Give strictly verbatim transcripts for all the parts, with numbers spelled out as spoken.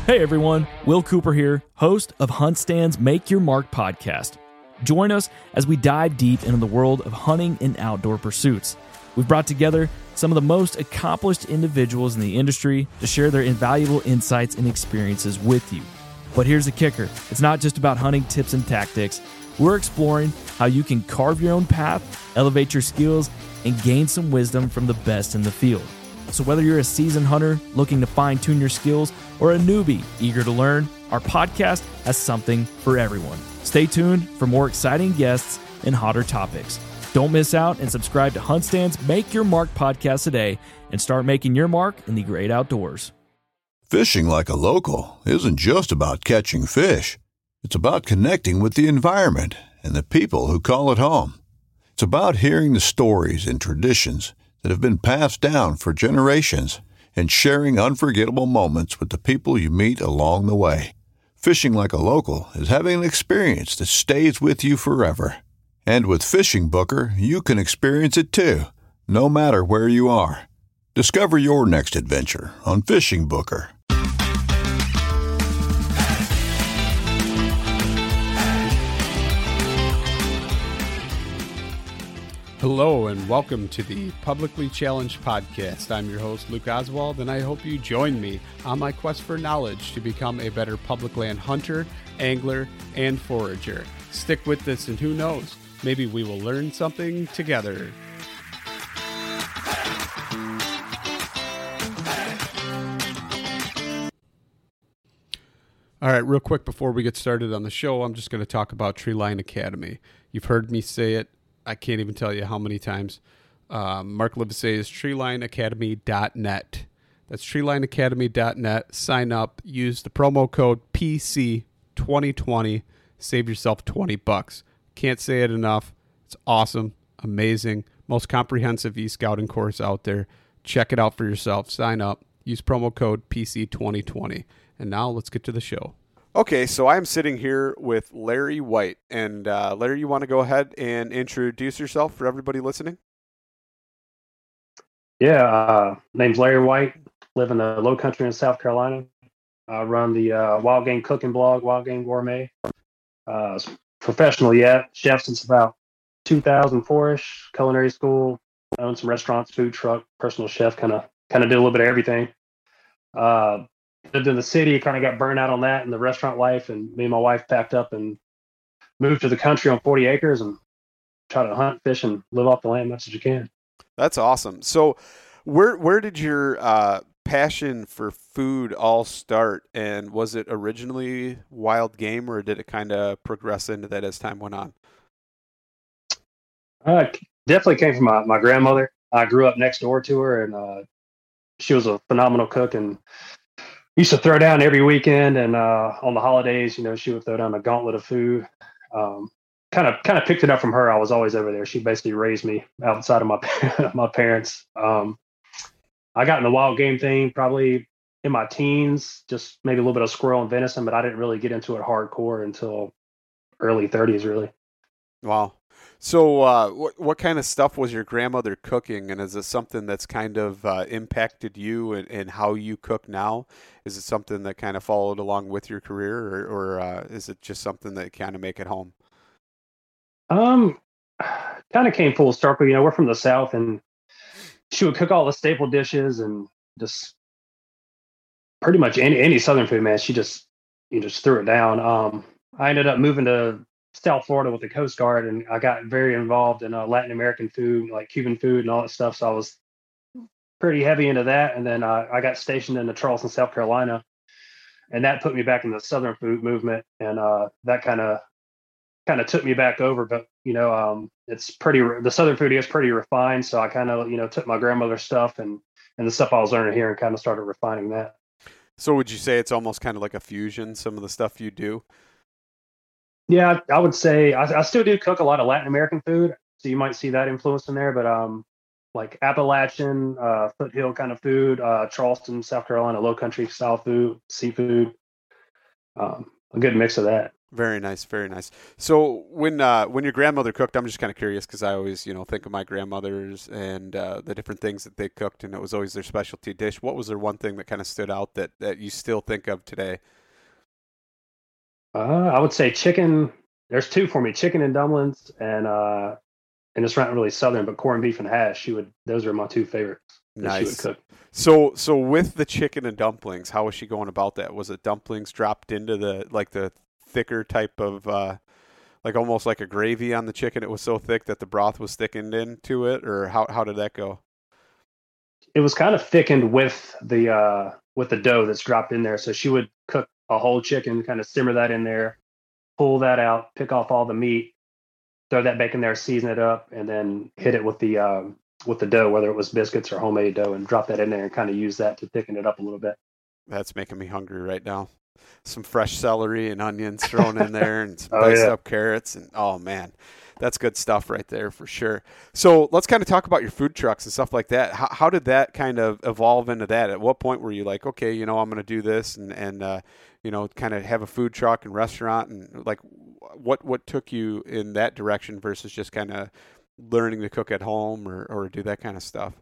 Hey everyone, Will Cooper here, host of HuntStand's Make Your Mark podcast. Join us as we dive deep into the world of hunting and outdoor pursuits. We've brought together some of the most accomplished individuals in the industry to share their invaluable insights and experiences with you. But here's the kicker. It's not just about hunting tips and tactics. We're exploring how you can carve your own path, elevate your skills, and gain some wisdom from the best in the field. So whether you're a seasoned hunter looking to fine-tune your skills or a newbie eager to learn, our podcast has something for everyone. Stay tuned for more exciting guests and hotter topics. Don't miss out and subscribe to HuntStand's Make Your Mark podcast today and start making your mark in the great outdoors. Fishing like a local isn't just about catching fish. It's about connecting with the environment and the people who call it home. It's about hearing the stories and traditions that have been passed down for generations and sharing unforgettable moments with the people you meet along the way. Fishing like a local is having an experience that stays with you forever. And with Fishing Booker, you can experience it too, no matter where you are. Discover your next adventure on Fishing Booker. Hello and welcome to the Publicly Challenged Podcast. I'm your host, Luke Oswald, and I hope you join me on my quest for knowledge to become a better public land hunter, angler, and forager. Stick with this and who knows, maybe we will learn something together. All right, real quick before we get started on the show, I'm just going to talk about Treeline Academy. You've heard me say it. I can't even tell you how many times. Um, Mark Livesay is treeline academy dot net. That's treeline academy dot net. Sign up. Use the promo code P C twenty twenty. Save yourself twenty bucks. Can't say it enough. It's awesome. Amazing. Most comprehensive e-scouting course out there. Check it out for yourself. Sign up. Use promo code P C twenty twenty. And now let's get to the show. Okay, so I'm sitting here with Larry White. And uh, Larry, you want to go ahead and introduce yourself for everybody listening? Yeah, uh, name's Larry White. Live in the Low Country in South Carolina. I run the uh, Wild Game Cooking blog, Wild Game Gourmet. Uh, professional yet, chef since about two thousand four-ish. Culinary school, own some restaurants, food truck, personal chef. Kind of, kind of did a little bit of everything. Uh, Lived in the city, kind of got burned out on that and the restaurant life, and me and my wife packed up and moved to the country on forty acres and try to hunt, fish, and live off the land much as you can. That's awesome. So where where did your uh, passion for food all start? And was it originally wild game, or did it kind of progress into that as time went on? Uh, definitely came from my, my grandmother. I grew up next door to her, and uh, she was a phenomenal cook and used to throw down every weekend, and uh, on the holidays, you know, she would throw down a gauntlet of food. Um, kind of, kind of picked it up from her. I was always over there. She basically raised me outside of my my parents. Um, I got in the wild game thing probably in my teens, just maybe a little bit of squirrel and venison, but I didn't really get into it hardcore until early thirties, really. Wow. So uh, what what kind of stuff was your grandmother cooking, and is it something that's kind of uh, impacted you and, and how you cook now? Is it something that kind of followed along with your career, or, or uh, is it just something that kind of make it home? Um, kind of came full circle. You know, we're from the South, and she would cook all the staple dishes and just pretty much any, any Southern food, man. She just, you know, just threw it down. Um, I ended up moving to South Florida with the Coast Guard, and I got very involved in uh, Latin American food, like Cuban food and all that stuff. So I was pretty heavy into that. And then uh, I got stationed in the Charleston, South Carolina, and that put me back in the Southern food movement. And uh, that kind of kind of took me back over. But you know, um, it's pretty. The Southern food is pretty refined. So I kind of you know took my grandmother's stuff and and the stuff I was learning here and kind of started refining that. So would you say it's almost kind of like a fusion? Some of the stuff you do. Yeah, I would say I, I still do cook a lot of Latin American food, so you might see that influence in there. But um, like Appalachian, uh, foothill kind of food, uh, Charleston, South Carolina, low country style food, seafood, um, a good mix of that. Very nice, very nice. So when uh, when your grandmother cooked, I'm just kind of curious because I always, you know, think of my grandmothers and uh, the different things that they cooked, and it was always their specialty dish. What was their one thing that kind of stood out that, that you still think of today? Uh, I would say chicken. There's two for me: chicken and dumplings, and uh, and it's not really southern, but corned beef and hash. She would; those are my two favorites that Nice. she would cook. So so with the chicken and dumplings, how was she going about that? Was it dumplings dropped into the like the thicker type of uh, like almost like a gravy on the chicken? It was so thick that the broth was thickened into it, or how how did that go? It was kind of thickened with the uh, with the dough that's dropped in there. So she would cook a whole chicken, kind of simmer that in there, pull that out, pick off all the meat, throw that back in there, season it up, and then hit it with the um, with the dough, whether it was biscuits or homemade dough, and drop that in there and kind of use that to thicken it up a little bit. That's making me hungry right now. Some fresh celery and onions thrown in there, and some Oh, diced yeah. up carrots, and oh man, that's good stuff right there for sure. So let's kind of talk about your food trucks and stuff like that. How, how did that kind of evolve into that? At what point were you like, okay, you know, I'm going to do this and and uh, you know, kind of have a food truck and restaurant, and like, what what took you in that direction versus just kind of learning to cook at home or or do that kind of stuff?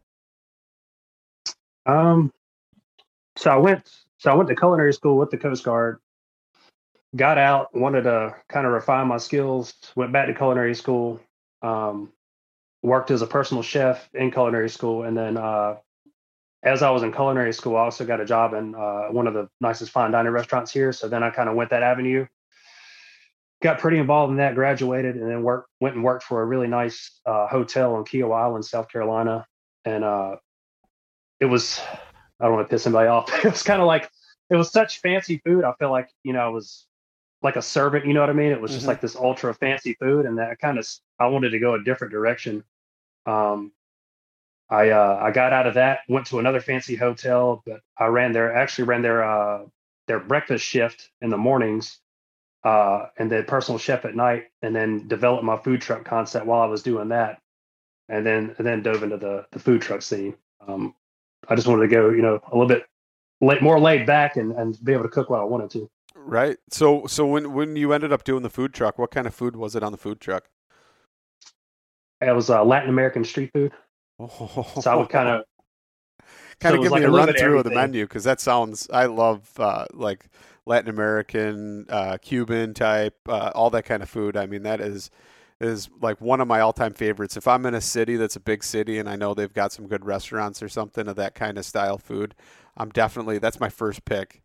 Um, so I went, so I went to culinary school with the Coast Guard. Got out, wanted to kind of refine my skills. Went back to culinary school. Um, worked as a personal chef in culinary school, and then uh, as I was in culinary school, I also got a job in uh, one of the nicest fine dining restaurants here. So then I kind of went that avenue. Got pretty involved in that. Graduated, and then worked went and worked for a really nice uh, hotel on Keo Island, South Carolina, and uh, it was. I don't want to piss anybody off. It was kind of like it was such fancy food. I felt like you know I was like a servant. You know what I mean? It was just Mhm. like this ultra fancy food, and that kind of I wanted to go a different direction. Um, I uh, I got out of that, went to another fancy hotel, but I ran their actually ran their uh, their breakfast shift in the mornings, uh, and then personal chef at night, and then developed my food truck concept while I was doing that, and then and then dove into the the food truck scene. Um, I just wanted to go, you know, a little bit late, more laid back, and, and be able to cook what I wanted to. Right. So so when when you ended up doing the food truck, what kind of food was it on the food truck? It was uh, Latin American street food, so I would kind of kind so it of was give like me a a little run bit of through of the everything. menu because that sounds. I love uh, like Latin American, uh, Cuban type, uh, all that kind of food. I mean, that is is like one of my all time favorites. If I'm in a city that's a big city and I know they've got some good restaurants or something of that kind of style food, I'm definitely that's my first pick.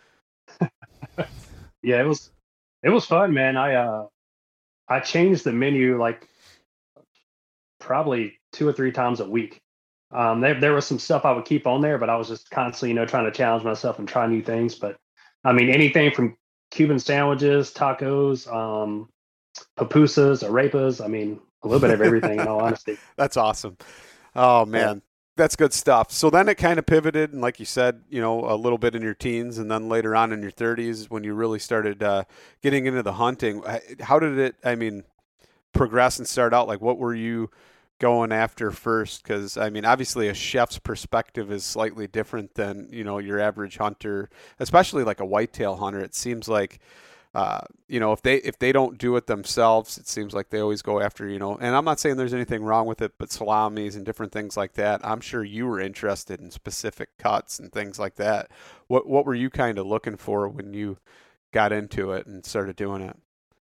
Yeah, it was it was fun, man. I uh I changed the menu like probably two or three times a week. Um, there there was some stuff I would keep on there, but I was just constantly, you know, trying to challenge myself and try new things. But I mean, anything from Cuban sandwiches, tacos, um, pupusas, arepas. I mean, a little bit of everything. In all honesty, That's awesome. Oh man, that's good stuff. So then it kind of pivoted, and like you said, you know, a little bit in your teens, and then later on in your thirties when you really started uh, getting into the hunting. How did it? I mean, progress and start out? Like, what were you going after first? Because I mean, obviously, a chef's perspective is slightly different than you know your average hunter, especially like a whitetail hunter. It seems like. Uh, you know, if they if they don't do it themselves, it seems like they always go after, you know, and I'm not saying there's anything wrong with it, but salamis and different things like that. I'm sure you were interested in specific cuts and things like that. What what were you kind of looking for when you got into it and started doing it?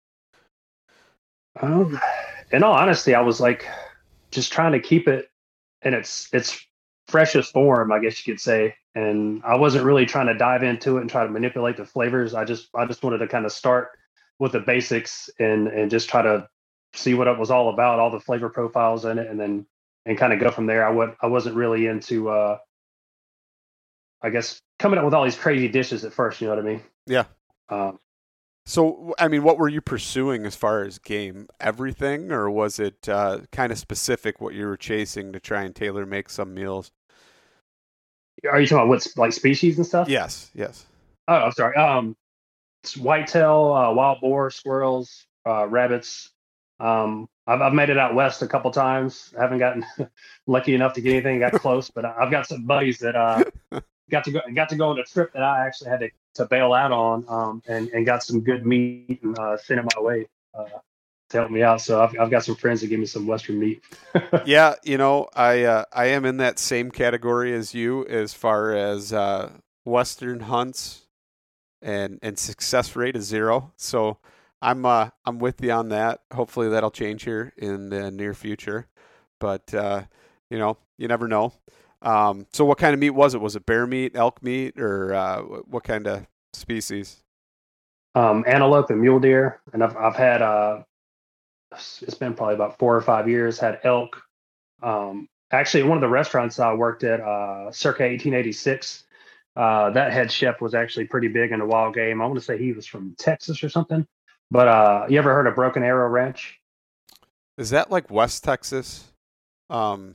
um, in all honesty, I was like just trying to keep it in its its freshest form, I guess you could say. And I wasn't really trying to dive into it and try to manipulate the flavors. I just I just wanted to kind of start with the basics and and just try to see what it was all about, all the flavor profiles in it, and then and kind of go from there. I would I wasn't really into uh I guess coming up with all these crazy dishes at first, you know what I mean? Yeah. Um, So, I mean, what were you pursuing as far as game? Everything, or was it uh, kind of specific what you were chasing to try and tailor make some meals? are you talking about what's like species and stuff? Yes, yes. Oh, I'm sorry. Um, it's whitetail, uh, wild boar, squirrels, uh, rabbits. Um, I've, I've made it out west a couple times. I haven't gotten lucky enough to get anything. Got close, but I've got some buddies that uh, got to go got to go on a trip that I actually had to to bail out on, um, and and got some good meat and uh, sent it my way uh, to help me out. So I've I've got some friends that give me some Western meat. Yeah, you know, I uh, I am in that same category as you as far as uh, Western hunts, and and success rate is zero. So I'm uh, I'm with you on that. Hopefully that'll change here in the near future. But uh, you know, you never know. Um, so what kind of meat was it? Was it bear meat, elk meat, or uh, what kind of species? Um, antelope and mule deer, and I've I've had uh, it's been probably about four or five years. Had elk. Um, actually, one of the restaurants I worked at, uh, circa eighteen eighty-six, uh, that head chef was actually pretty big into wild game. I want to say he was from Texas or something. But uh, you ever heard of Broken Arrow Ranch? Is that like West Texas? Um,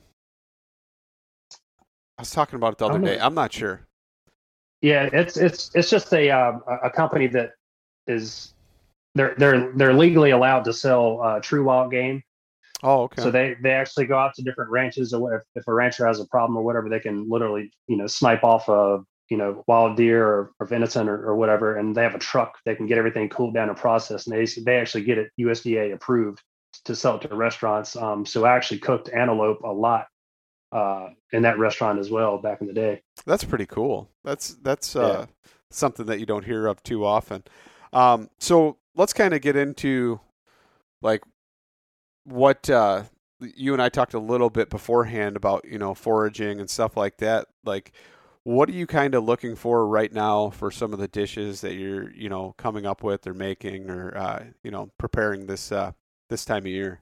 I was talking about it the other day. I'm not sure. Yeah, it's it's it's just a uh, a company that is they're they're they're legally allowed to sell uh, true wild game. Oh, okay. So they, they actually go out to different ranches, or if, if a rancher has a problem or whatever, they can literally you know snipe off a you know wild deer or, or venison or, or whatever, and they have a truck. They can get everything cooled down and processed, and they they actually get it U S D A approved to sell it to restaurants. Um, so I actually cooked antelope a lot uh, in that restaurant as well back in the day. That's pretty cool. That's that's uh, yeah. something that you don't hear of too often. Um, so let's kind of get into like what uh, you and I talked a little bit beforehand about, you know, foraging and stuff like that. Like, what are you kind of looking for right now for some of the dishes that you're, you know, coming up with or making or, uh, you know, preparing this uh, this time of year?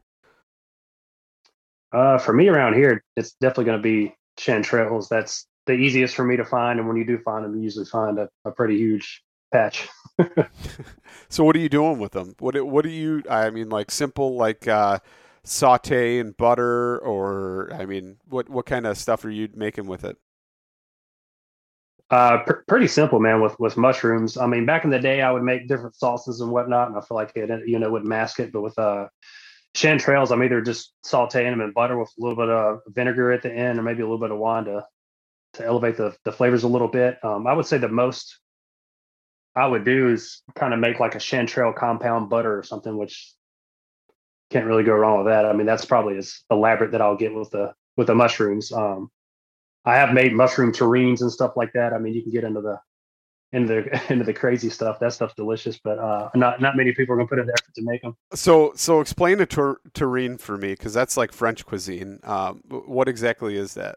Uh, for me around here, it's definitely going to be chanterelles. That's the easiest for me to find. And when you do find them, you usually find a, a pretty huge patch. So what are you doing with them? What what do you, I mean, like simple, like uh, saute and butter, or, I mean, what, what kind of stuff are you making with it? Uh, pr- pretty simple, man, with, with mushrooms. I mean, back in the day, I would make different sauces and whatnot, and I feel like it, you know, would mask it. But with uh, chanterelles, I'm either just sauteing them in butter with a little bit of vinegar at the end, or maybe a little bit of wine to to elevate the, the flavors a little bit. Um, I would say the most I would do is kind of make like a chanterelle compound butter or something, which can't really go wrong with that. I mean, that's probably as elaborate that I'll get with the with the mushrooms. Um, I have made mushroom terrines and stuff like that. I mean, you can get into the into the into the crazy stuff. That stuff's delicious, but uh, not not many people are gonna put in the effort to make them. So so explain a ter- terrine for me, because that's like French cuisine. Um, what exactly is that?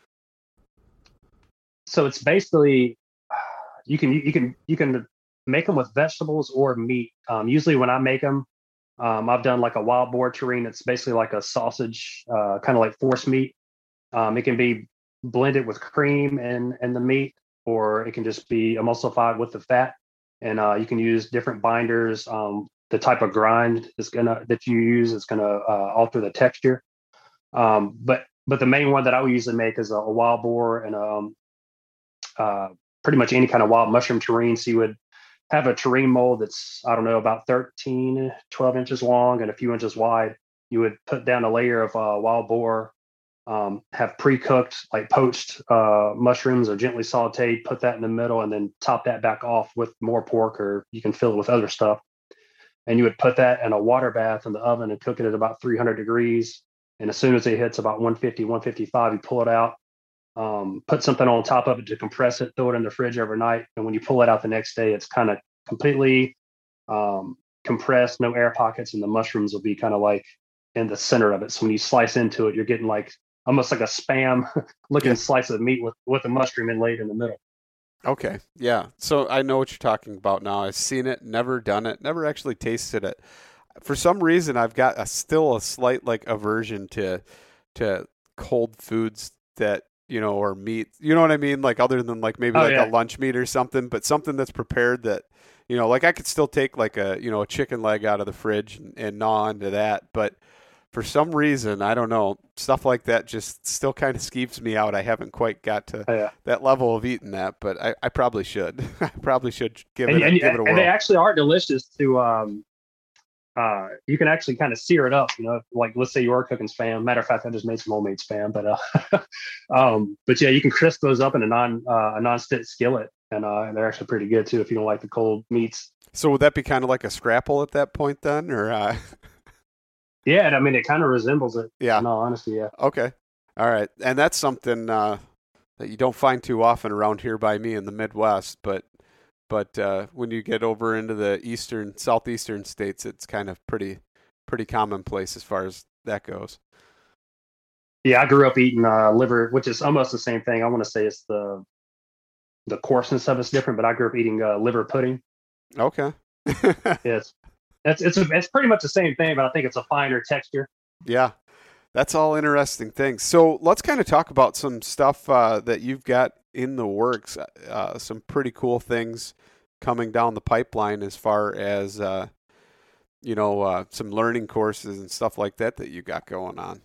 So it's basically you can you can you can make them with vegetables or meat. Um, usually when I make them, um, I've done like a wild boar terrine. It's basically like a sausage, uh, kind of like force meat. Um, it can be blended with cream and and the meat, or it can just be emulsified with the fat. And uh, you can use different binders. Um, the type of grind is gonna that you use is gonna uh, alter the texture. Um, but but the main one that I would usually make is a, a wild boar and um, uh, pretty much any kind of wild mushroom terrine. So you would have a terrine mold that's, I don't know, about thirteen, twelve inches long and a few inches wide. You would put down a layer of uh, wild boar, um, have pre-cooked, like poached uh, mushrooms or gently sauteed, put that in the middle, and then top that back off with more pork, or you can fill it with other stuff. And you would put that in a water bath in the oven and cook it at about three hundred degrees. And as soon as it hits about one fifty, one fifty-five, you pull it out, um, put something on top of it to compress it, throw it in the fridge overnight. And when you pull it out the next day, it's kind of completely um, compressed, no air pockets, and the mushrooms will be kind of like in the center of it. So when you slice into it, you're getting like almost like a spam looking Yeah. slice of meat with, with a mushroom inlaid in the middle. Okay. Yeah. So I know what you're talking about now. I've seen it, never done it, never actually tasted it. For some reason, I've got a, still a slight like aversion to to cold foods that, you know, or meat. You know what I mean? Like other than like maybe Oh, like yeah. a lunch meat or something, but something that's prepared that, you know, like I could still take like a, you know, a chicken leg out of the fridge and, and gnaw into that. But for some reason, I don't know, stuff like that just still kind of skeeves me out. I haven't quite got to Oh, yeah. that level of eating that, but I, I probably should. I probably should give And, it, a, and, give it a and whirl. they actually are delicious to, um, uh, you can actually kind of sear it up, you know, like let's say you are cooking spam. Matter of fact, I just made some homemade spam, but, uh, um, but yeah, you can crisp those up in a non, uh, a non-stick skillet, and uh, they're actually pretty good too if you don't like the cold meats. So would that be kind of like a scrapple at that point then, or? Uh... Yeah, and I mean, it kind of resembles it. Yeah. In all honesty, yeah. Okay. All right, and that's something uh, that you don't find too often around here by me in the Midwest, but. But uh, when you get over into the eastern, southeastern states, it's kind of pretty, pretty commonplace as far as that goes. Yeah, I grew up eating uh, liver, which is almost the same thing. I want to say it's the the coarseness of it's different, but I grew up eating uh, liver pudding. Okay. Yes, it's it's a, it's pretty much the same thing, but I think it's a finer texture. Yeah, that's all interesting things. So let's kind of talk about some stuff uh, that you've got in the works. Uh, some pretty cool things coming down the pipeline as far as uh, you know, uh, some learning courses and stuff like that that you got going on.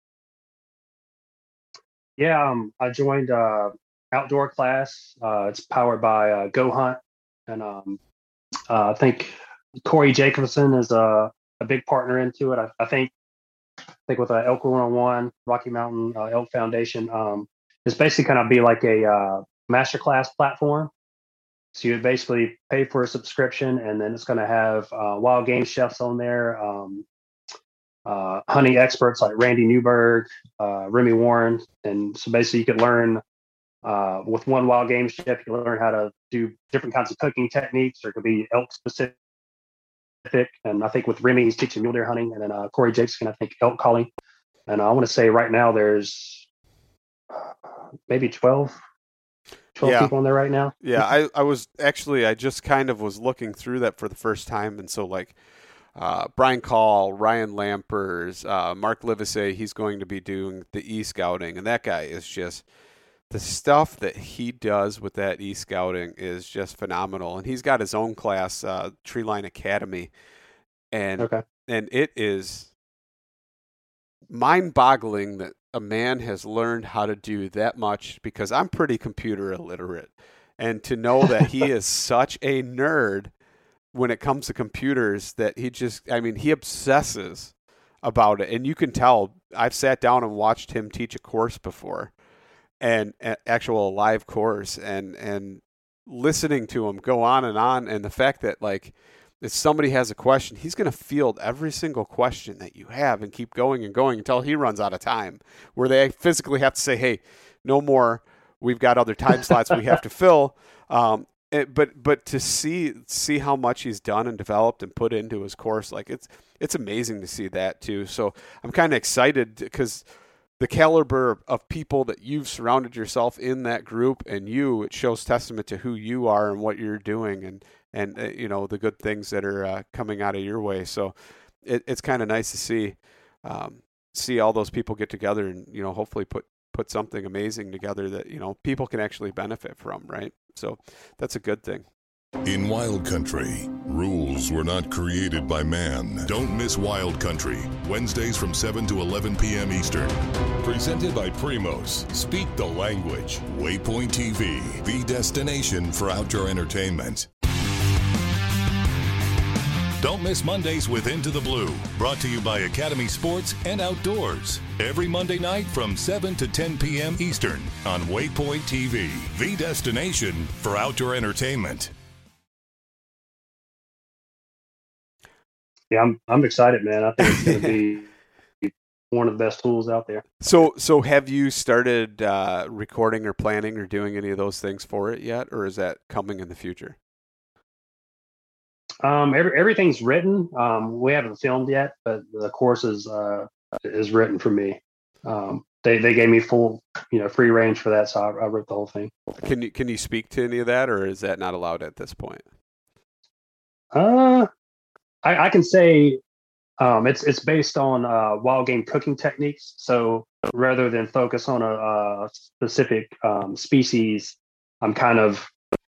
Yeah, um, I joined uh, outdoor class. Uh, it's powered by uh, Go Hunt, and um, uh, I think Corey Jacobson is a, a big partner into it. I, I think I think with uh, Elk one oh one, Rocky Mountain uh, Elk Foundation, um, it's basically kind of be like a uh, masterclass platform. So you would basically pay for a subscription, and then it's going to have uh, wild game chefs on there, um, uh, hunting experts like Randy Newberg, uh, Remy Warren, and so basically you could learn uh, with one wild game chef, you can learn how to do different kinds of cooking techniques, or it could be elk specific. And I think with Remy, he's teaching mule deer hunting, and then uh, Corey Jacobson, I think elk calling. And I want to say right now there's maybe twelve, twelve yeah. people in there right now. Yeah, I, I was actually, I just kind of was looking through that for the first time. And so like uh, Brian Call, Ryan Lampers, uh, Mark Livesey, he's going to be doing the e-scouting. And that guy is just, the stuff that he does with that e-scouting is just phenomenal. And he's got his own class, uh, Treeline Academy. And, Okay. and it is mind-boggling that a man has learned how to do that much, because I'm pretty computer illiterate, and to know that he is such a nerd when it comes to computers that he just, I mean, he obsesses about it. And you can tell, I've sat down and watched him teach a course before, and an actual live course, and, and listening to him go on and on. And the fact that like, if somebody has a question, he's going to field every single question that you have and keep going and going until he runs out of time, where they physically have to say, hey, no more. We've got other time slots we have to fill. Um, it, but but to see see how much he's done and developed and put into his course, like it's it's amazing to see that too. So I'm kind of excited because the caliber of people that you've surrounded yourself in that group, and you, it shows testament to who you are and what you're doing, and and uh, you know, the good things that are uh, coming out of your way. So it, it's kind of nice to see um, see all those people get together and, you know, hopefully put put something amazing together that, you know, people can actually benefit from, right? So that's a good thing. In Wild Country, rules were not created by man. Don't miss Wild Country, Wednesdays from seven to eleven p.m. Eastern. Presented by Primos. Speak the language. Waypoint T V, the destination for outdoor entertainment. Don't miss Mondays with Into the Blue, brought to you by Academy Sports and Outdoors. Every Monday night from seven to ten p.m. Eastern on Waypoint T V, the destination for outdoor entertainment. Yeah, I'm I'm excited, man. I think it's going to be one of the best tools out there. So, so have you started uh, recording or planning or doing any of those things for it yet, or is that coming in the future? Um, every, everything's written. Um, we haven't filmed yet, but the course is uh, is written for me. Um, they they gave me full, you know, free range for that, so I, I wrote the whole thing. Can you can you speak to any of that, or is that not allowed at this point? Uh, I, I can say um, it's it's based on uh, wild game cooking techniques. So rather than focus on a, a specific um, species, I'm kind of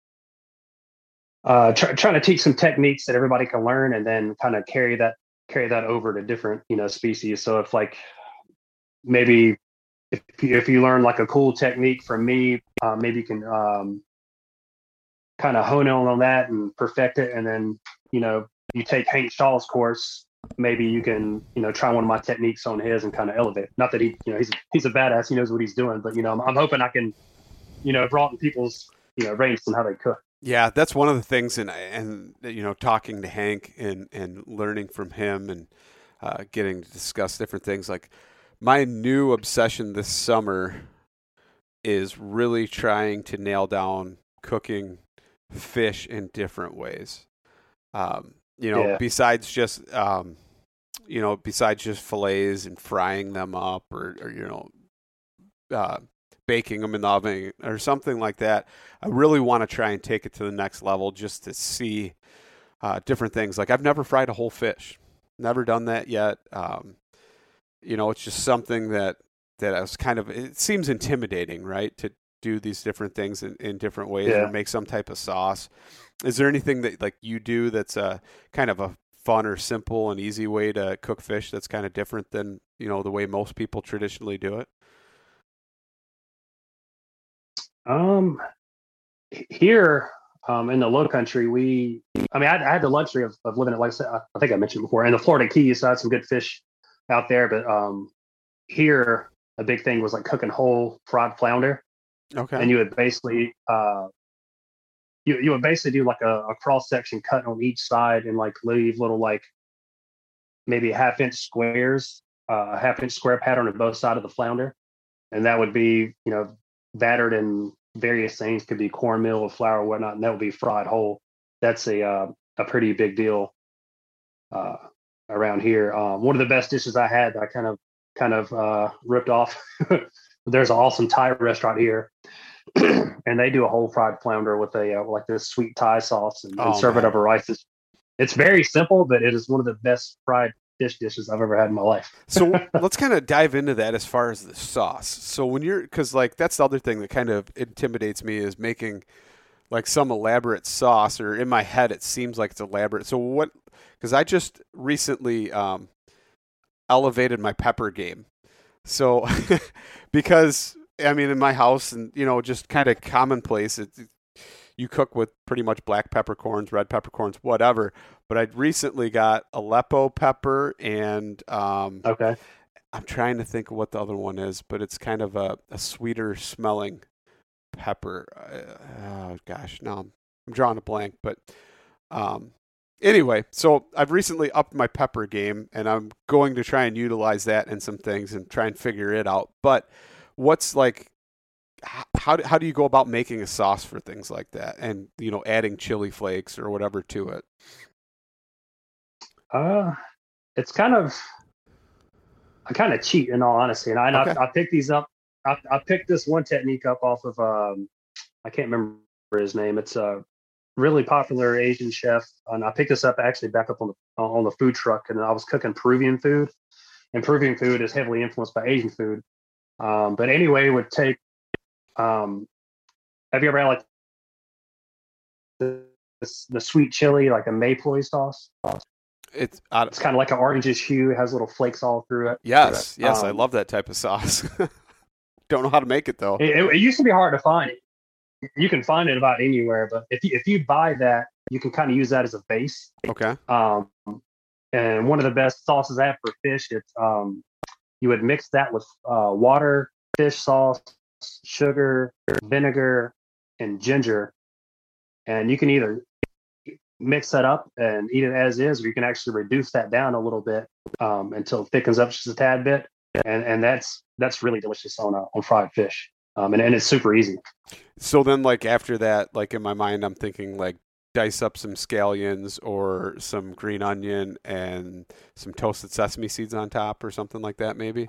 uh, try, trying to teach some techniques that everybody can learn, and then kind of carry that carry that over to different, you know, species. So if like maybe if you, if you learn like a cool technique from me, uh, maybe you can um, kind of hone in on that and perfect it, and then, you know, you take Hank Shaw's course, maybe you can, you know, try one of my techniques on his and kind of elevate. Not that he, you know, he's he's a badass, he knows what he's doing, but you know, I'm, I'm hoping I can, you know, broaden people's, you know, range on how they cook. Yeah, that's one of the things, and and you know, talking to Hank and and learning from him and uh, getting to discuss different things. Like my new obsession this summer is really trying to nail down cooking fish in different ways. Um, you know, yeah. besides just um, you know, besides just fillets and frying them up, or, or you know, uh, baking them in the oven or something like that. I really want to try and take it to the next level, just to see uh, different things. Like I've never fried a whole fish, never done that yet. Um, you know, it's just something that that I was kind of. It seems intimidating, right, to do these different things in, in different ways, yeah. or make some type of sauce. Is there anything that like you do that's a kind of a fun or simple and easy way to cook fish that's kind of different than, you know, the way most people traditionally do it? Um, here, um, in the Low Country, we, I mean, I, I had the luxury of, of living it, like I said, I, I think I mentioned before, in the Florida Keys, so I had some good fish out there. But um, here, a big thing was like cooking whole fried flounder. Okay. And you would basically, uh, you you would basically do like a, a cross section cut on each side and like leave little like maybe a half inch squares, uh, a half inch square pattern on both sides of the flounder, and that would be, you know, battered in various things, could be cornmeal or flour or whatnot, and that would be fried whole. That's a uh, a pretty big deal uh, around here. Um, one of the best dishes I had, I kind of kind of uh, ripped off. There's an awesome Thai restaurant here, and they do a whole fried flounder with a uh, like this sweet Thai sauce and, oh, and serve man. it over rice. It's, it's very simple, but it is one of the best fried fish dishes I've ever had in my life. So let's kind of dive into that as far as the sauce. So when you're, because like that's the other thing that kind of intimidates me is making like some elaborate sauce, or in my head it seems like it's elaborate. So what? Because I just recently um, elevated my pepper game. So because I mean in my house and you know just kind of commonplace, it, it, you cook with pretty much black peppercorns, red peppercorns, whatever. But I recently got Aleppo pepper and um, okay. I'm trying to think of what the other one is, but it's kind of a, a sweeter smelling pepper. Uh, oh gosh, no, I'm, I'm drawing a blank. But um, anyway, so I've recently upped my pepper game, and I'm going to try and utilize that in some things and try and figure it out. But what's like, how do, how do you go about making a sauce for things like that, and you know, adding chili flakes or whatever to it? Uh, it's kind of, I kind of cheat in all honesty. And I, okay. I, I picked these up. I, I picked this one technique up off of, um, I can't remember his name. It's a really popular Asian chef. And I picked this up actually back up on the, on the food truck. And I was cooking Peruvian food, and Peruvian food is heavily influenced by Asian food. Um, but anyway, it would take, um, have you ever had like the, the, the sweet chili, like a maypoi sauce? It's uh, it's kind of like an orangish hue. It has little flakes all through it. Yes, yes, um, I love that type of sauce. Don't know how to make it though. It, it, it used to be hard to find. You can find it about anywhere, but if you if you buy that, you can kind of use that as a base. Okay. Um, and one of the best sauces I have for fish, it's um, you would mix that with uh, water, fish sauce, sugar, vinegar, and ginger, and you can either mix that up and eat it as is, or you can actually reduce that down a little bit um, until it thickens up just a tad bit, and and that's that's really delicious on uh, on fried fish, um, and and it's super easy. So then, like after that, like in my mind, I'm thinking like dice up some scallions or some green onion and some toasted sesame seeds on top, or something like that, maybe.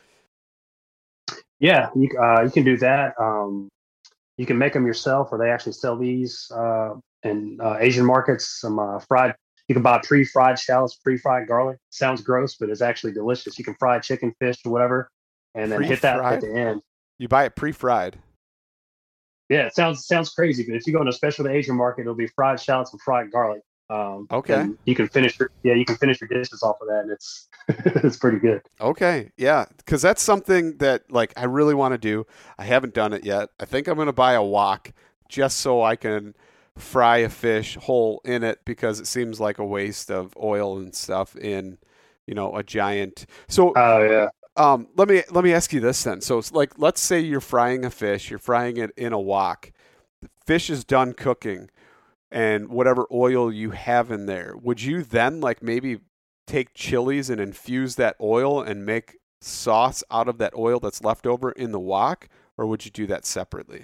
Yeah, you uh, you can do that. Um, you can make them yourself, or they actually sell these. Uh, in uh, Asian markets, some uh, fried, you can buy pre-fried shallots, pre-fried garlic. Sounds gross, but it's actually delicious. You can fry chicken, fish, or whatever, and then hit that at the end. You buy it pre-fried. Yeah, it sounds sounds crazy, but if you go in a special Asian market, it'll be fried shallots and fried garlic. Um, okay. You can finish your yeah, you can finish your dishes off of that, and it's it's pretty good. Okay, yeah, because that's something that like I really want to do. I haven't done it yet. I think I'm going to buy a wok just so I can fry a fish whole in it because it seems like a waste of oil and stuff in, you know, a giant. So, Oh yeah. um, let me let me ask you this then. So, it's like, let's say you're frying a fish, you're frying it in a wok. The fish is done cooking, and whatever oil you have in there, would you then like maybe take chilies and infuse that oil and make sauce out of that oil that's left over in the wok, or would you do that separately?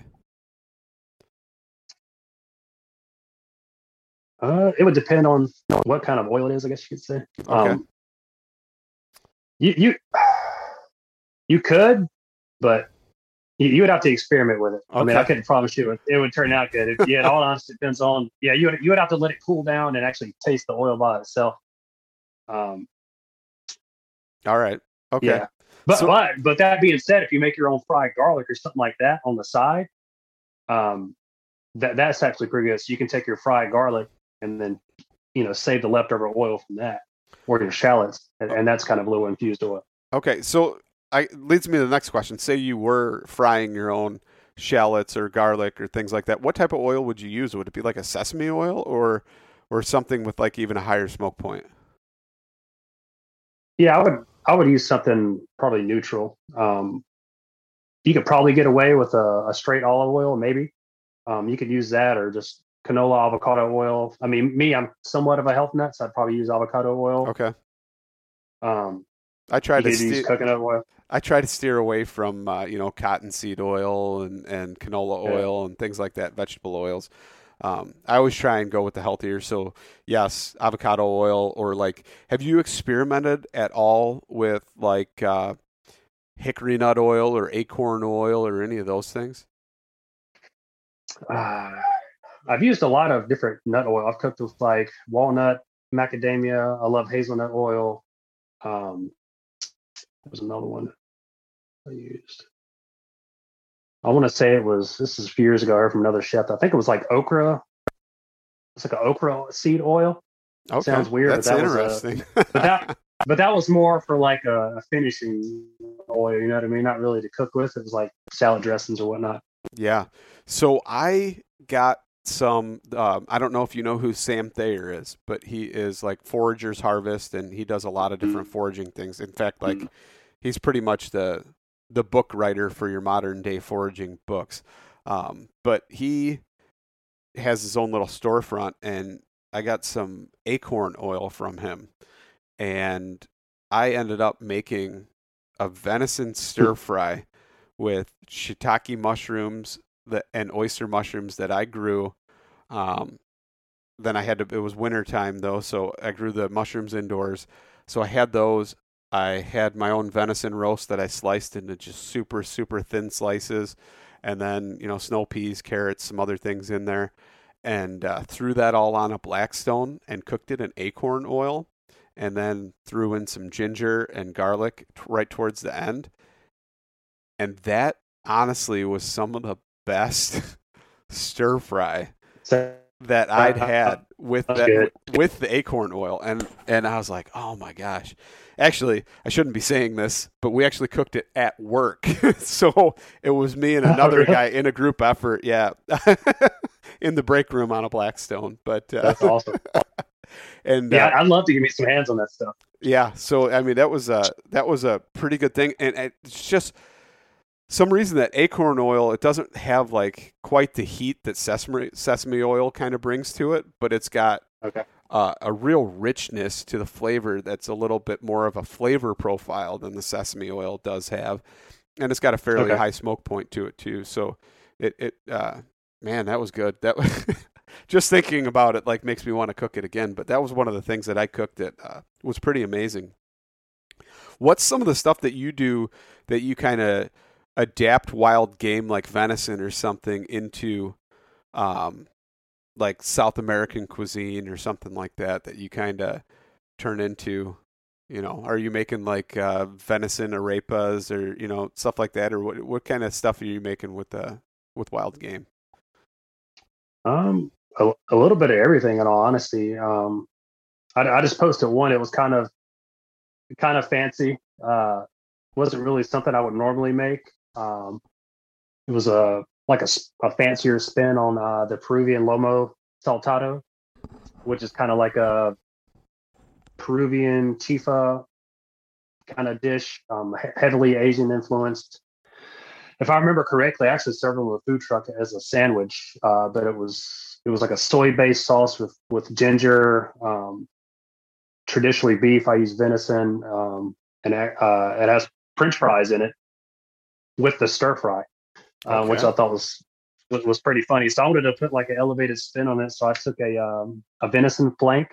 Uh, it would depend on what kind of oil it is, I guess you could say. Okay. Um, you you you could, but you, you would have to experiment with it. I mean, Okay. I couldn't promise you it, it would turn out good. It, yeah, it all honestly depends on. Yeah, you would you would have to let it cool down and actually taste the oil by itself. Um, All right. Okay. Yeah, but So- but but that being said, if you make your own fried garlic or something like that on the side, um, that that's actually pretty good. So you can take your fried garlic and then, you know, save the leftover oil from that, or your shallots, and, and that's kind of a little infused oil. Okay. So I leads me to the next question. Say you were frying your own shallots or garlic or things like that. What type of oil would you use? Would it be like a sesame oil or or something with like even a higher smoke point? Yeah, I would I would use something probably neutral. Um, you could probably get away with a, a straight olive oil, maybe. Um, you could use that or just canola avocado oil. I mean, me, I'm somewhat of a health nut, so I'd probably use avocado oil. Okay. Um, I try you to could use steer, coconut oil. I try to steer away from uh, you know, cottonseed oil and, and canola Yeah. oil and things like that, vegetable oils. Um, I always try and go with the healthier. So yes, avocado oil, or like, have you experimented at all with like uh, hickory nut oil or acorn oil or any of those things? Uh, I've used a lot of different nut oil. I've cooked with like walnut, macadamia. I love hazelnut oil. Um, there was another one I used. I want to say it was, this is a few years ago. I heard from another chef. I think it was like okra. It's like an okra seed oil. Okay. Sounds weird, but That's that was a- interesting. But that, but that was more for like a, a finishing oil. You know what I mean? Not really to cook with. It was like salad dressings or whatnot. Yeah. So I got some, um, I don't know if you know who Sam Thayer is, but he is like Forager's Harvest, and he does a lot of different foraging things. In fact, like he's pretty much the the book writer for your modern day foraging books. Um, but he has his own little storefront, and I got some acorn oil from him, and I ended up making a venison stir fry with shiitake mushrooms that, and oyster mushrooms that I grew. Um, then I had to, it was winter time though, so I grew the mushrooms indoors. So I had those. I had my own venison roast that I sliced into just super, super thin slices. And then, you know, snow peas, carrots, some other things in there. And uh, threw that all on a Blackstone and cooked it in acorn oil. And then threw in some ginger and garlic t- right towards the end. And that honestly was some of the best stir fry So that I'd had with That's that good. with the acorn oil, and and I was like, oh my gosh. Actually, I shouldn't be saying this, but we actually cooked it at work. So it was me and another Really? guy in a group effort, yeah, in the break room on a Blackstone. But uh, that's awesome. and Yeah, uh, I'd love to get me some hands on that stuff. yeah, so I mean that was a that was a pretty good thing, and it's just some reason that acorn oil, it doesn't have like quite the heat that sesame sesame oil kind of brings to it, but it's got Okay. uh, a real richness to the flavor that's a little bit more of a flavor profile than the sesame oil does have, and it's got a fairly Okay. high smoke point to it too. So it it uh, man, that was good. That just thinking about it like makes me want to cook it again. But that was one of the things that I cooked that uh, was pretty amazing. What's some of the stuff that you do that you kind of adapt wild game like venison or something into um, like South American cuisine or something like that that you kind of turn into, you know, are you making like uh, venison arepas or, you know, stuff like that? Or what, what kind of stuff are you making with uh, with wild game? Um, a, a little bit of everything, in all honesty. Um, I, I just posted one. It was kind of, kind of fancy. Uh, wasn't really something I would normally make. Um, it was a like a, s- a fancier spin on uh, the Peruvian lomo saltado, which is kind of like a Peruvian chifa kind of dish, um, heavily Asian influenced. If I remember correctly, I actually served them with a food truck as a sandwich, uh, but it was it was like a soy-based sauce with with ginger, um, traditionally beef. I use venison, um, and uh, it has French fries in it with the stir fry, uh, Okay. which I thought was, was was pretty funny. So I wanted to put like an elevated spin on it. So I took a um, a venison flank,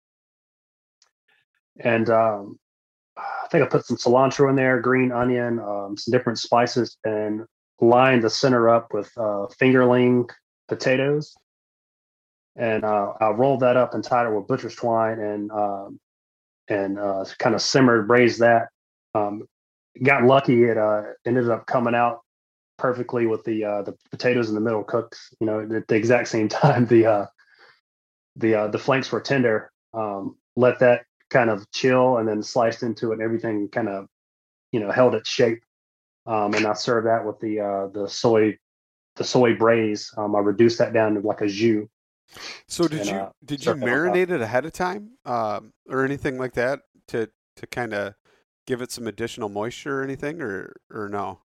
and um, I think I put some cilantro in there, green onion, um, some different spices, and lined the center up with uh, fingerling potatoes. And uh, I rolled that up and tied it with butcher's twine, and um, and uh, kind of simmered, braised that. Um, got lucky; it uh, ended up coming out perfectly with the uh, the potatoes in the middle cooked. You know, at the exact same time the uh, the uh, the flanks were tender. Um, let that kind of chill, and then sliced into it, and everything kind of, you know, held its shape. Um, and I served that with the uh, the soy the soy braise. Um, I reduced that down to like a jus. So did and, you uh, did you served it on top. marinate it ahead of time, um, or anything like that to to kind of give it some additional moisture or anything, or or no?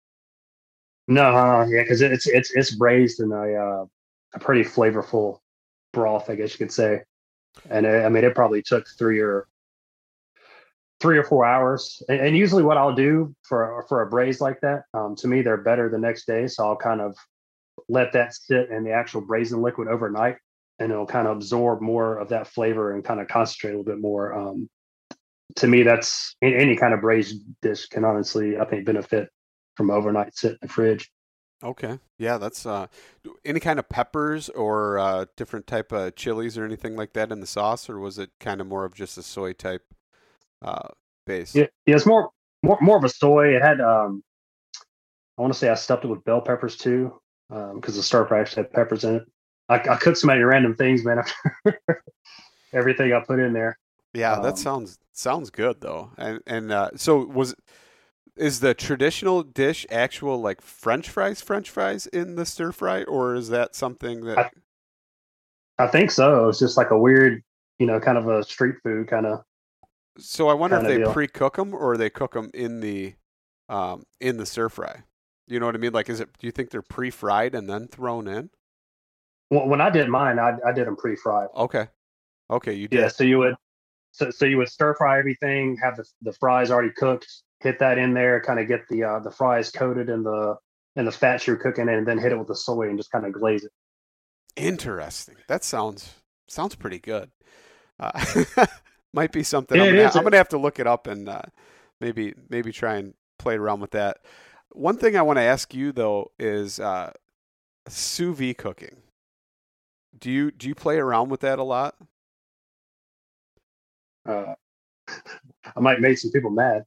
No, uh, yeah, because it's it's it's braised in a uh, a pretty flavorful broth, I guess you could say. And it, I mean, it probably took three or three or four hours. And, and usually, what I'll do for for a braise like that, um, to me, they're better the next day. So I'll kind of let that sit in the actual braising liquid overnight, and it'll kind of absorb more of that flavor and kind of concentrate a little bit more. Um, to me, that's any kind of braised dish can honestly, I think, benefit from overnight sit in the fridge. Okay, yeah, that's uh, any kind of peppers or uh, different type of chilies or anything like that in the sauce, or was it kind of more of just a soy type uh, base? Yeah, yeah, it's more more more of a soy. It had um, I want to say I stuffed it with bell peppers too, because um, the stir fry actually had peppers in it. I, I cooked so many random things, man. After everything I put in there. Yeah, that Um, sounds sounds good though. And and uh, so was is the traditional dish actual like French fries, French fries in the stir fry, or is that something that? I, I think so. It's just like a weird, you know, kind of a street food kind of So I wonder if kind of they deal. pre-cook them or they cook them in the um, in the stir fry. You know what I mean? Like, is it? Do you think they're pre-fried and then thrown in? Well, when I did mine, I I did them pre-fried. Okay, okay, you Yeah, did. so you would so so you would stir fry everything, have the the fries already cooked, hit that in there, kind of get the uh, the fries coated in the in the fat you're cooking in, and then hit it with the soy and just kind of glaze it. Interesting. That sounds sounds pretty good. Uh, might be something Yeah, I'm it gonna is. I'm gonna have to look it up and uh, maybe maybe try and play around with that. One thing I want to ask you though is uh, sous vide cooking. Do you do you play around with that a lot? Uh, I might make some people mad.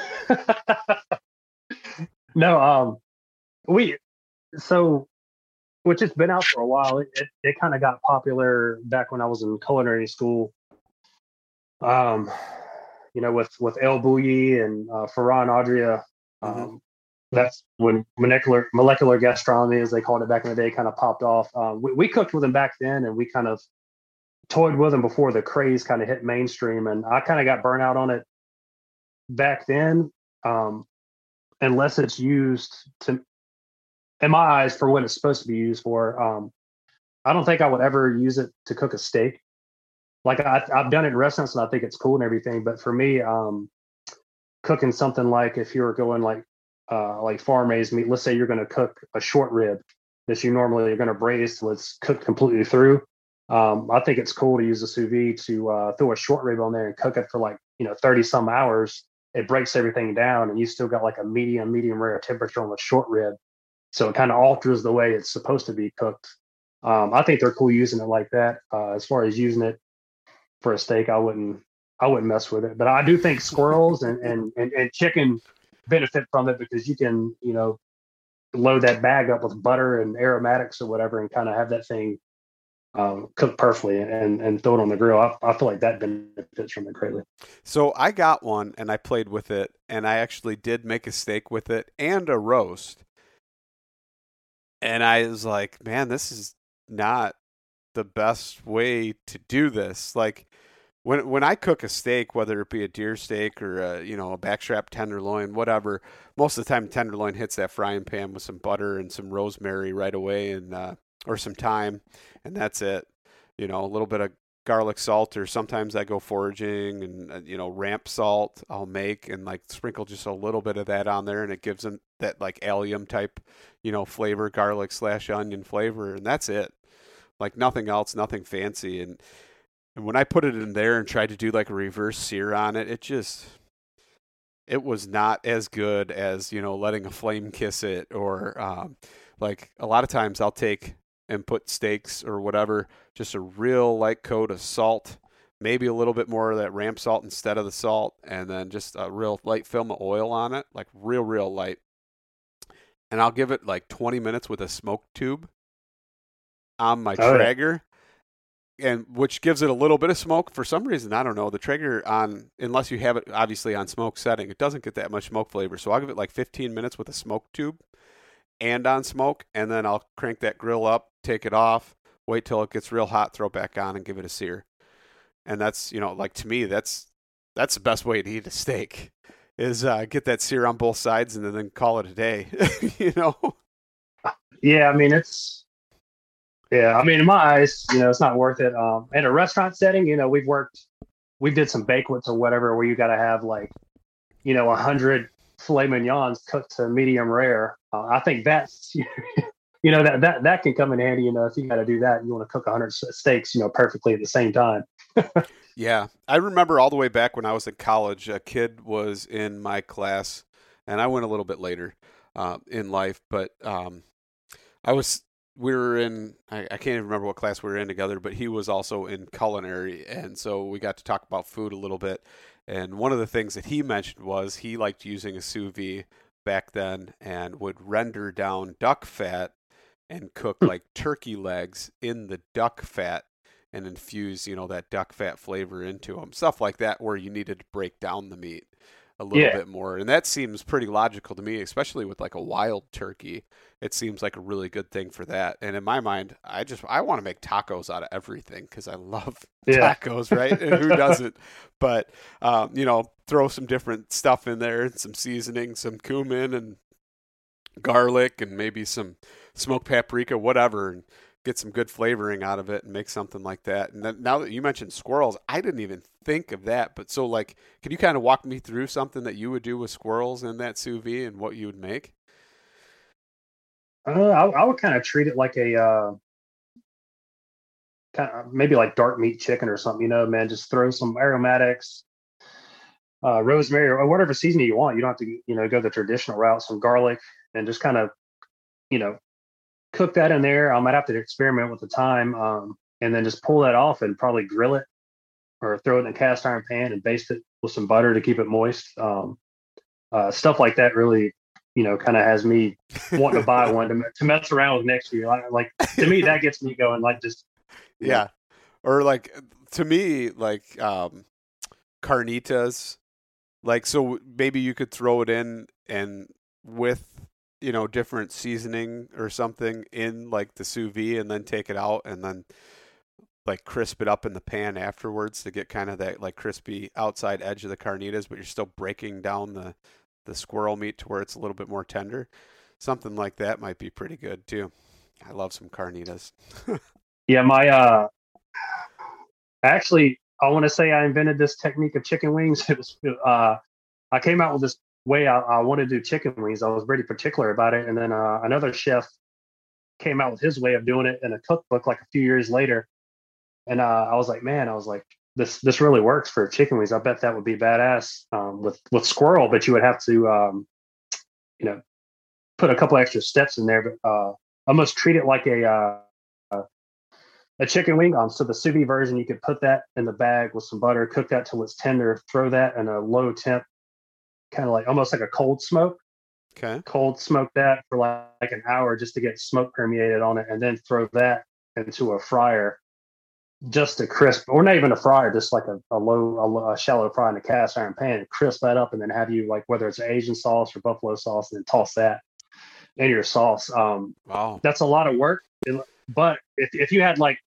No, um, we so which it's been out for a while. It it, it kind of got popular back when I was in culinary school. Um, you know, with with El Bulli and uh, Ferran Adria. Um, Mm-hmm. That's when molecular molecular gastronomy, as they called it back in the day, kind of popped off. Um, we, we cooked with them back then, and we kind of toyed with them before the craze kind of hit mainstream. And I kind of got burnt out on it back then, um, unless it's used to, in my eyes, for what it's supposed to be used for. Um, I don't think I would ever use it to cook a steak. Like I, I've done it in restaurants, and I think it's cool and everything. But for me, um, cooking something like if you were going like uh, like farm raised meat, let's say you're going to cook a short rib that you normally are going to braise till it's cooked completely through. Um, I think it's cool to use a sous vide to uh, throw a short rib on there and cook it for like, you know, thirty some hours. It breaks everything down, and you still got like a medium, medium rare temperature on the short rib. So it kind of alters the way it's supposed to be cooked. Um, I think they're cool using it like that. Uh, as far as using it for a steak, I wouldn't, I wouldn't mess with it. But I do think squirrels and, and, and, and chicken benefit from it, because you can, you know, load that bag up with butter and aromatics or whatever, and kind of have that thing um, cooked perfectly, and, and throw it on the grill. I, I feel like that benefits from it greatly. So I got one and I played with it, and I actually did make a steak with it and a roast. And I was like, man, this is not the best way to do this. Like when when I cook a steak, whether it be a deer steak or a, you know, a backstrap tenderloin, whatever, most of the time tenderloin hits that frying pan with some butter and some rosemary right away, and uh, or some thyme, and that's it. You know, a little bit of garlic salt, or sometimes I go foraging and, uh, you know, ramp salt I'll make and like sprinkle just a little bit of that on there, and it gives them that like allium type, you know, flavor, garlic slash onion flavor, and that's it. Like nothing else, nothing fancy. And and when I put it in there and tried to do like a reverse sear on it, it just, it was not as good as, you know, letting a flame kiss it, or um, like a lot of times I'll take and put steaks or whatever, just a real light coat of salt, maybe a little bit more of that ramp salt instead of the salt, and then just a real light film of oil on it, like real, real light. And I'll give it like twenty minutes with a smoke tube on my oh, Traeger, yeah. and which gives it a little bit of smoke. For some reason, I don't know, the Traeger on, unless you have it obviously on smoke setting, it doesn't get that much smoke flavor. So I'll give it like fifteen minutes with a smoke tube and on smoke, and then I'll crank that grill up, take it off, wait till it gets real hot, throw it back on, and give it a sear. And that's, you know, like to me, that's that's the best way to eat a steak, is uh, get that sear on both sides and then call it a day. You know? Yeah, I mean, it's, yeah, I mean, in my eyes, you know, it's not worth it. Um, in a restaurant setting, you know, we've worked, we did some banquets or whatever where you got to have like, you know, a hundred filet mignons cooked to medium rare. Uh, I think that's, you know, that, that, that can come in handy, you know, if you got to do that, you want to cook a hundred steaks, you know, perfectly at the same time. Yeah. I remember all the way back when I was in college, a kid was in my class, and I went a little bit later uh, in life, but um, I was, we were in, I, I can't even remember what class we were in together, but he was also in culinary. And so we got to talk about food a little bit. And one of the things that he mentioned was he liked using a sous vide back then and would render down duck fat and cook like turkey legs in the duck fat and infuse, you know, that duck fat flavor into them. Stuff like that where you needed to break down the meat a little Yeah. bit more. And that seems pretty logical to me, especially with like a wild turkey. It seems like a really good thing for that. And in my mind, I just, I want to make tacos out of everything because I love Yeah. tacos, right? And who doesn't? But, um, you know, throw some different stuff in there, some seasoning, some cumin and garlic, and maybe some smoked paprika, whatever, and get some good flavoring out of it and make something like that. And then, now that you mentioned squirrels, I didn't even think of that. But so, like, can you kind of walk me through something that you would do with squirrels in that sous vide and what you would make? Uh, I, I would kind of treat it like a, uh, kind of maybe like dark meat chicken or something, you know, man, just throw some aromatics, uh, rosemary or whatever seasoning you want. You don't have to, you know, go the traditional route, some garlic, and just kind of, you know, cook that in there. I might have to experiment with the time, um, and then just pull that off and probably grill it or throw it in a cast iron pan and baste it with some butter to keep it moist. Um, uh, stuff like that really, you know, kind of has me wanting to buy one to, to mess around with next year. Like, like to me, that gets me going. Like just yeah, or like to me, like um, carnitas. Like, so maybe you could throw it in and with, you know, different seasoning or something in like the sous vide, and then take it out and then like crisp it up in the pan afterwards to get kind of that like crispy outside edge of the carnitas, but you're still breaking down the, the squirrel meat to where it's a little bit more tender. Something like that might be pretty good too. I love some carnitas. Yeah, my, uh, actually, I want to say I invented this technique of chicken wings. It was, uh, I came out with this way I, I wanted to do chicken wings. I was pretty particular about it. And then uh, another chef came out with his way of doing it in a cookbook like a few years later. And uh, I was like, man, I was like, this this really works for chicken wings. I bet that would be badass um, with, with squirrel, but you would have to, um, you know, put a couple extra steps in there, but uh, almost treat it like a uh, a chicken wing. Um, so the sous vide version, you could put that in the bag with some butter, cook that till it's tender, throw that in a low temp, kind of like almost like a cold smoke. Okay. Cold smoke that for like, like an hour just to get smoke permeated on it, and then throw that into a fryer just to crisp, or not even a fryer, just like a, a low, a, low, a shallow fry in a cast iron pan, crisp that up, and then have you like whether it's Asian sauce or buffalo sauce, and then toss that in your sauce. Um, Wow. that's a lot of work, but if if you had like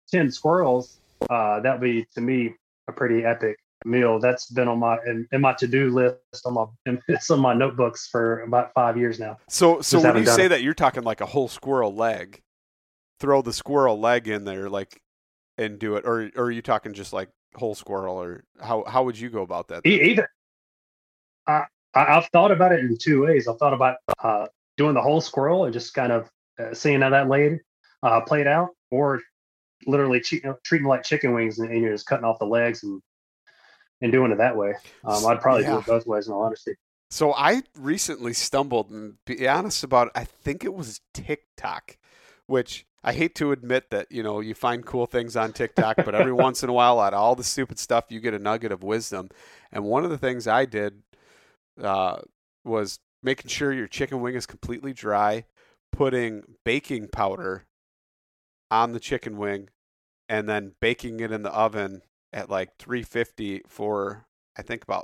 ten squirrels, uh, that would be to me a pretty epic meal. That's been on my in, in my to do list on my in, it's on my notebooks for about five years now. So so Just when you say it. that, you're talking like a whole squirrel leg. Throw the squirrel leg in there, like, and do it, or or are you talking just like whole squirrel, or how how would you go about that? E- Either. I, I I've thought about it in two ways. I've thought about uh, doing the whole squirrel and just kind of uh, seeing how that laid uh, played out, or literally che- treating like chicken wings and, and you're just cutting off the legs and and doing it that way. Um, I'd probably Yeah. do it both ways, in all honesty. So I recently stumbled, and be honest about it, I think it was TikTok, which I hate to admit that, you know, you find cool things on TikTok, but every once in a while, out of all the stupid stuff, you get a nugget of wisdom. And one of the things I did uh, was making sure your chicken wing is completely dry, putting baking powder on the chicken wing, and then baking it in the oven at like three fifty for, I think, about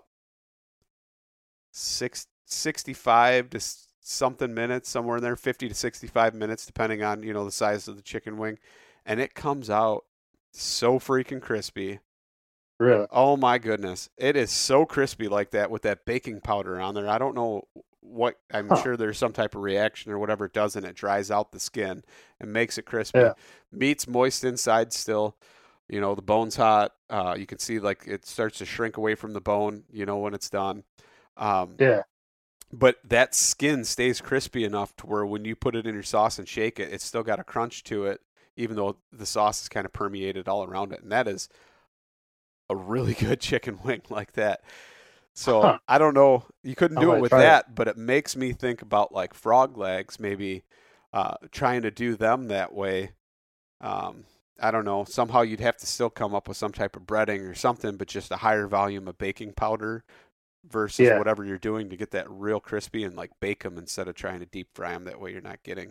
six, sixty-five to something minutes, somewhere in there, fifty to sixty-five minutes, depending on, you know, the size of the chicken wing. And it comes out so freaking crispy. Really? Oh my goodness. It is so crispy like that with that baking powder on there. I don't know what, I'm Huh. sure there's some type of reaction or whatever it does, and it dries out the skin and makes it crispy. Yeah. Meat's moist inside still. You know, the bone's hot. Uh, you can see like it starts to shrink away from the bone, you know, when it's done. Um, Yeah. But that skin stays crispy enough to where when you put it in your sauce and shake it, it's still got a crunch to it, even though the sauce is kind of permeated all around it. And that is a really good chicken wing like that. So Huh. I don't know. You couldn't I do might it with try it. that, but it makes me think about like frog legs, maybe uh, trying to do them that way. Um, I don't know. Somehow you'd have to still come up with some type of breading or something, but just a higher volume of baking powder versus Yeah. whatever you're doing to get that real crispy, and like bake them instead of trying to deep fry them. That way you're not getting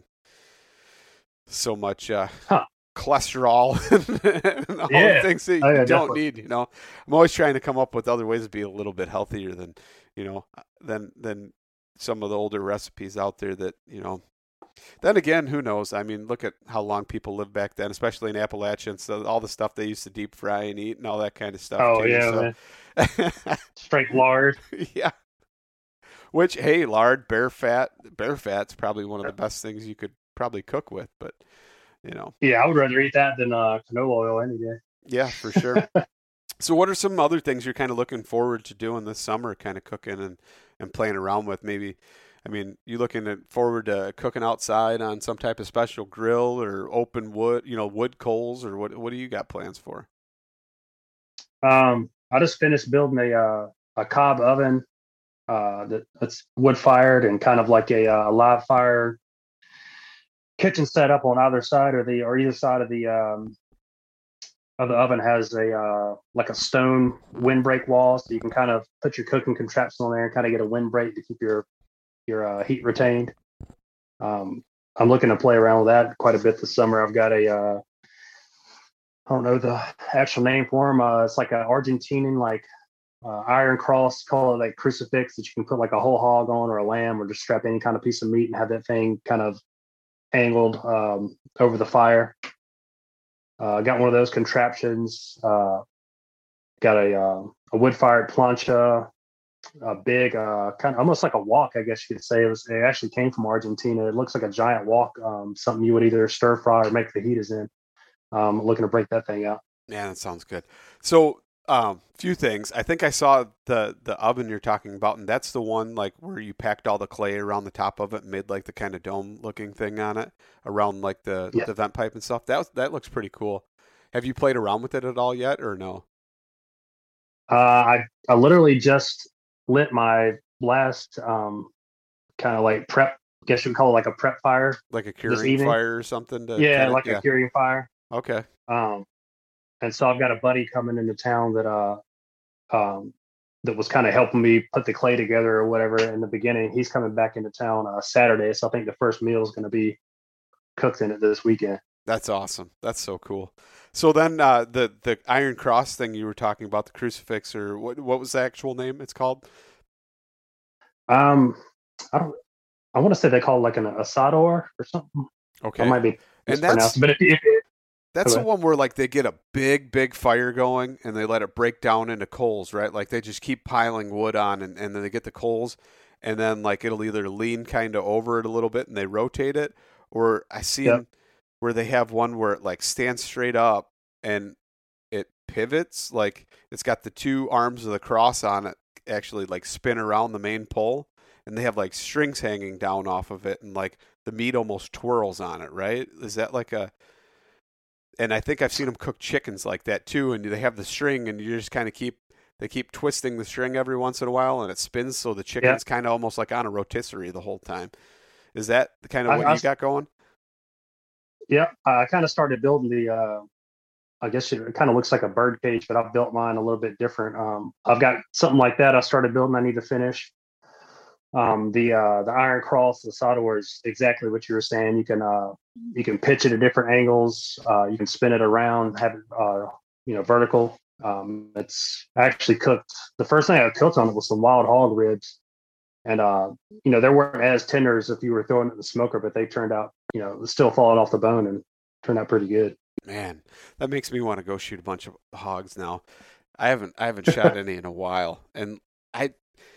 so much uh, Huh. cholesterol and all Yeah. the things that you Oh, yeah, don't definitely. need. You know, I'm always trying to come up with other ways to be a little bit healthier than, you know, than than some of the older recipes out there that, you know. Then again, who knows? I mean, look at how long people lived back then, especially in Appalachia, and so all the stuff they used to deep fry and eat and all that kind of stuff. Oh, too, yeah, so. man. Straight lard. Yeah. Which, hey, lard, bear fat, bear fat's probably one of the best things you could probably cook with, but, you know. Yeah, I would rather eat that than uh, canola oil any day. Yeah, for sure. So what are some other things you're kind of looking forward to doing this summer, kind of cooking and, and playing around with? Maybe, I mean, you looking at forward to cooking outside on some type of special grill or open wood, you know, wood coals, or what, what do you got plans for? Um, I just finished building a uh, a cob oven uh, that, that's wood fired and kind of like a, uh, live fire kitchen setup on either side, or the or either side of the um, of the oven has a uh, like a stone windbreak wall, so you can kind of put your cooking contraption on there and kind of get a windbreak to keep your your uh, heat retained. Um, I'm looking to play around with that quite a bit this summer. I've got a uh, I don't know the actual name for them. Uh, it's like an Argentinian like uh, iron cross, call it like crucifix, that you can put like a whole hog on, or a lamb, or just strap any kind of piece of meat and have that thing kind of angled um, over the fire. Uh, got one of those contraptions. Uh, got a uh, a wood fired plancha, a big uh, kind of almost like a wok, I guess you could say. It was. It actually came from Argentina. It looks like a giant wok, um, something you would either stir fry or make fajitas in. Um, looking to break that thing out. Yeah, that sounds good. So, um, few things. I think I saw the the oven you're talking about, and that's the one like where you packed all the clay around the top of it and made like the kind of dome looking thing on it around like the, Yeah. the vent pipe and stuff. That was, that looks pretty cool. Have you played around with it at all yet, or no? Uh, I I literally just lit my last um, kind of like prep. Guess you would call it like a prep fire. Like a curing evening? fire or something? To Yeah, kinda- like a curing fire. Okay. Um, and so I've got a buddy coming into town that uh, um, that was kind of helping me put the clay together or whatever in the beginning. He's coming back into town uh, Saturday, so I think the first meal is going to be cooked in it this weekend. That's awesome. That's so cool. So then uh, the the iron cross thing you were talking about, the crucifix, or what what was the actual name it's called? Um, I don't. I want to say they call it like an asador or something. Okay. I might be And that's mispronounced, but if, if That's Okay. the one where like they get a big, big fire going and they let it break down into coals, right? Like they just keep piling wood on and, and then they get the coals and then like it'll either lean kind of over it a little bit and they rotate it, or I seen Yep. where they have one where it like stands straight up and it pivots, like it's got the two arms of the cross on it actually like spin around the main pole, and they have like strings hanging down off of it and like the meat almost twirls on it, right? Is that like a And I think I've seen them cook chickens like that too. And they have the string, and you just kind of keep they keep twisting the string every once in a while, and it spins so the chicken's Yeah. kind of almost like on a rotisserie the whole time. Is that kind of I- what I you s- got going? Yeah, I kind of started building the. Uh, I guess it kind of looks like a bird cage, but I've built mine a little bit different. Um, I've got something like that I started building. I need to finish. Um, the uh, the iron cross, the solder is exactly what you were saying. You can uh, you can pitch it at different angles. Uh, you can spin it around, have it uh, you know vertical. Um, it's I actually cooked. The first thing I cooked on it was some wild hog ribs, and uh, you know they weren't as tender as if you were throwing it in the smoker, but they turned out you know still falling off the bone and turned out pretty good. Man, that makes me want to go shoot a bunch of hogs now. I haven't I haven't shot any in a while, and I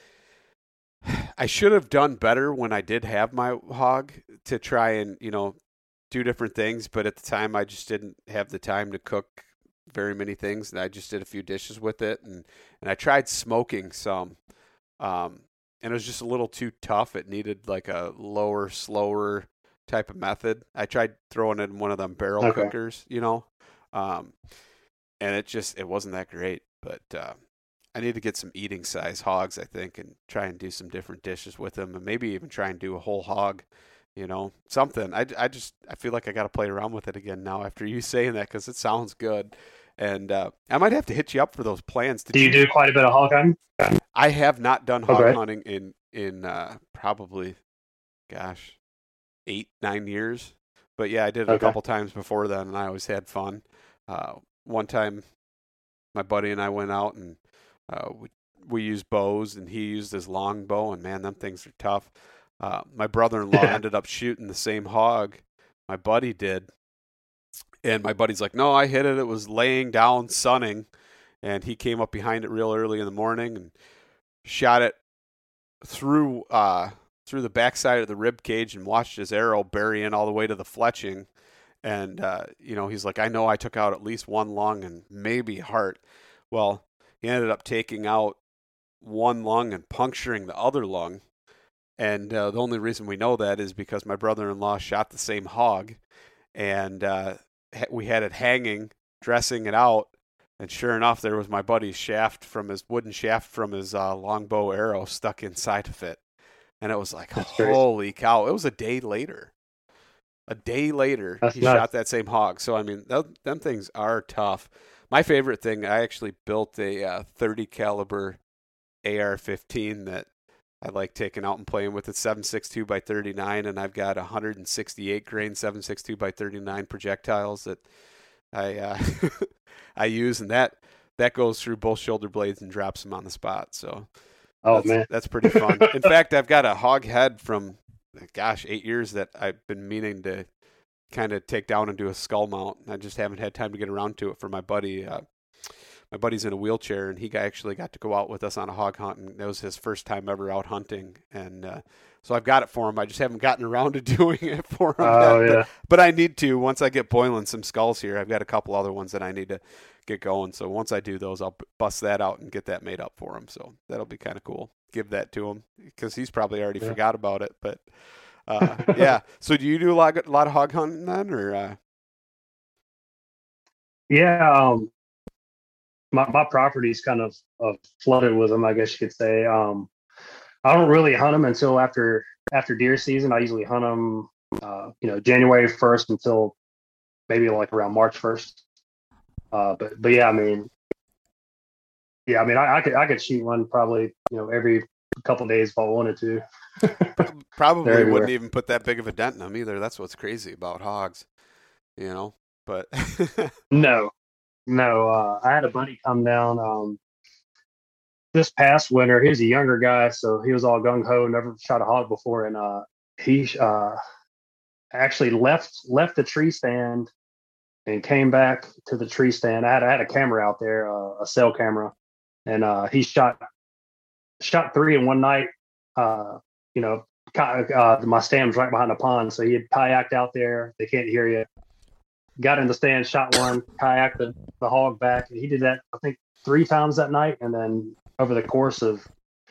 I should have done better when I did have my hog to try and you know do different things, but at the time I just didn't have the time to cook very many things, and I just did a few dishes with it, and and I tried smoking some, um, and it was just a little too tough. It needed like a lower, slower type of method. I tried throwing it in one of them barrel Okay. cookers, you know, um, and it just it wasn't that great. But uh, I need to get some eating size hogs, I think, and try and do some different dishes with them, and maybe even try and do a whole hog, you know, something. I, I just I feel like I got to play around with it again now after you saying that, because it sounds good, and uh, I might have to hit you up for those plans. Did Do you do quite a bit of hog hunting? I have not done hog Okay. hunting in in uh, probably, gosh, eight nine years. But yeah, I did it a Okay. couple times before then, and I always had fun. Uh, one time, my buddy and I went out and uh, we we used bows, and he used his long bow, and man, them things are tough. Uh, my brother-in-law Yeah. ended up shooting the same hog my buddy did, and my buddy's like, "No, I hit it. It was laying down, sunning," and he came up behind it real early in the morning and shot it through uh, through the backside of the rib cage and watched his arrow bury in all the way to the fletching. And uh, you know, he's like, "I know I took out at least one lung and maybe heart." Well, he ended up taking out one lung and puncturing the other lung. And uh, the only reason we know that is because my brother-in-law shot the same hog, and uh, we had it hanging, dressing it out, and sure enough, there was my buddy's shaft from his wooden shaft from his uh, longbow arrow stuck inside of it. And it was like, That's crazy. holy cow! It was a day later. A day later, That's he nuts. shot that same hog. So I mean, th- them things are tough. My favorite thing, I actually built a uh, thirty caliber A R fifteen that I like taking out and playing with. It's seven six two by thirty-nine, and I've got one hundred sixty-eight grain seven six two by thirty-nine projectiles that I uh, I use, and that that goes through both shoulder blades and drops them on the spot. So Oh that's, man. that's pretty fun. In fact, I've got a hog head from, gosh, eight years that I've been meaning to kind of take down and do a skull mount. I just haven't had time to get around to it for my buddy. Uh, my buddy's in a wheelchair, and he got, actually got to go out with us on a hog hunt, and that was his first time ever out hunting. And uh, so I've got it for him. I just haven't gotten around to doing it for him Oh yet. yeah. But, but I need to. Once I get boiling some skulls here, I've got a couple other ones that I need to get going. So once I do those, I'll b- bust that out and get that made up for him. So that'll be kind of cool. Give that to him because he's probably already Yeah. forgot about it. But uh, yeah. So do you do a lot, a lot of hog hunting then, or? Uh... Yeah. Um, my my property's kind of uh, flooded with them, I guess you could say. Um, I don't really hunt them until after after deer season. I usually hunt them, uh, you know, January first until maybe like around March first. Uh, but but yeah, I mean, yeah, I mean, I, I could I could shoot one probably you know every couple of days if I wanted to. Probably They're everywhere. wouldn't even put that big of a dent in them either. That's what's crazy about hogs, you know. But No, no. Uh, I had a buddy come down um, this past winter. He was a younger guy, so he was all gung ho, never shot a hog before, and uh, he uh, actually left left the tree stand and came back to the tree stand. I had I had a camera out there, uh, a cell camera, and uh, he shot shot three in one night. Uh, you know, uh, my stand was right behind the pond, so he had kayaked out there. They can't hear you. Got in the stand, shot one, kayaked the, the hog back, and he did that I think three times that night, and then over the course of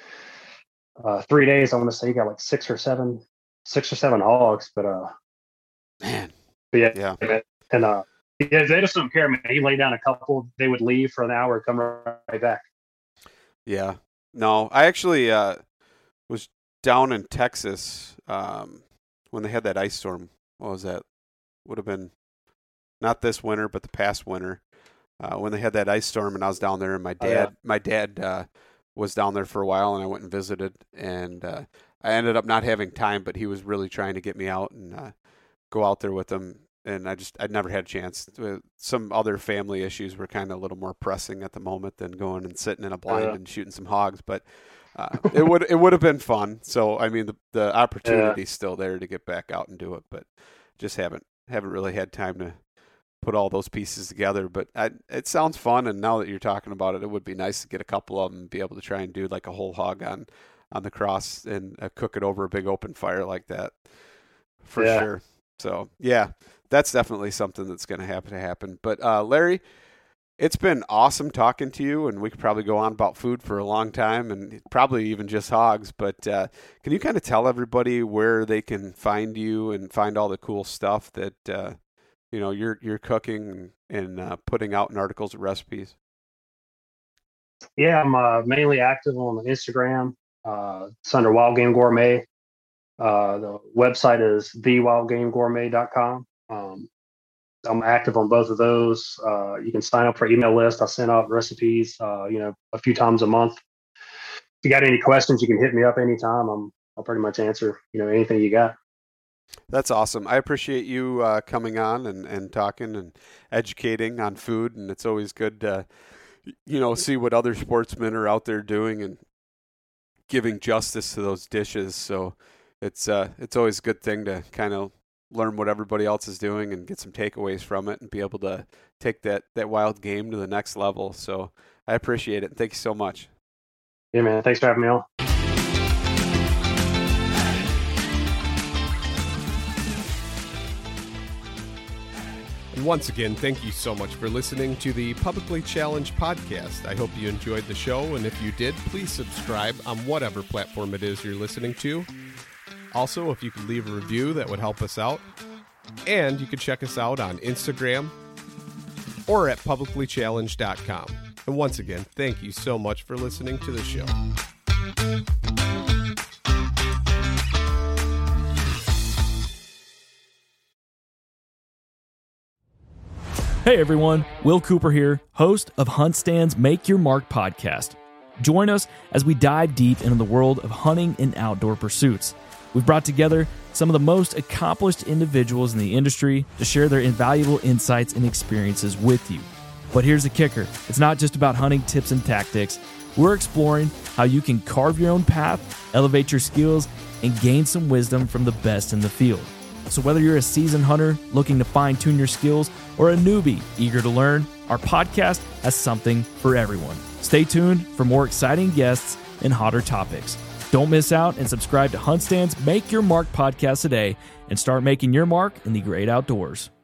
uh, three days, I want to say he got like six or seven, six or seven hogs. But uh, man, but yeah, yeah, and uh, yeah, they just don't care, man. He laid down a couple, they would leave for an hour, come right back. Yeah, no, I actually uh, was down in Texas um, when they had that ice storm. What was that? Would have been not this winter, but the past winter. Uh, when they had that ice storm, and I was down there, and my dad, oh, yeah. my dad uh, was down there for a while, and I went and visited, and uh, I ended up not having time, but he was really trying to get me out and uh, go out there with him, and I just, I'd never had a chance. Some other family issues were kind of a little more pressing at the moment than going and sitting in a blind yeah. and shooting some hogs, but uh, it would, it would have been fun. So, I mean, the, the opportunity's yeah. still there to get back out and do it, but just haven't, haven't really had time to put all those pieces together, but I, it sounds fun. And now that you're talking about it, it would be nice to get a couple of them and be able to try and do like a whole hog on, on the cross and uh, cook it over a big open fire like that for yeah. sure. So yeah, that's definitely something that's going to happen to happen. But uh, Larry, it's been awesome talking to you, and we could probably go on about food for a long time and probably even just hogs. But uh, can you kind of tell everybody where they can find you and find all the cool stuff that, uh, you know, you're you're cooking and uh, putting out in articles and recipes? Yeah, I'm uh, mainly active on Instagram. Uh, it's under Wild Game Gourmet. Uh, the website is the wild game gourmet dot com. Um, I'm active on both of those. Uh, you can sign up for email list. I send out recipes, uh, you know, a few times a month. If you got any questions, you can hit me up anytime. I'm, I'll pretty much answer, you know, anything you got. That's awesome. I appreciate you uh, coming on and, and talking and educating on food. And it's always good to, you know, see what other sportsmen are out there doing and giving justice to those dishes. So it's uh, it's always a good thing to kind of learn what everybody else is doing and get some takeaways from it and be able to take that, that wild game to the next level. So I appreciate it. Thank you so much. Yeah, man. Thanks for having me on. And once again, thank you so much for listening to the Publicly Challenged podcast. I hope you enjoyed the show, and if you did, please subscribe on whatever platform it is you're listening to. Also, if you could leave a review, that would help us out. And you can check us out on Instagram or at publicly challenged dot com. And once again, thank you so much for listening to the show. Hey everyone, Will Cooper here, host of HuntStand's Make Your Mark podcast. Join us as we dive deep into the world of hunting and outdoor pursuits. We've brought together some of the most accomplished individuals in the industry to share their invaluable insights and experiences with you. But here's the kicker. It's not just about hunting tips and tactics. We're exploring how you can carve your own path, elevate your skills, and gain some wisdom from the best in the field. So whether you're a seasoned hunter looking to fine-tune your skills or a newbie eager to learn, our podcast has something for everyone. Stay tuned for more exciting guests and hotter topics. Don't miss out and subscribe to HuntStand's Make Your Mark podcast today and start making your mark in the great outdoors.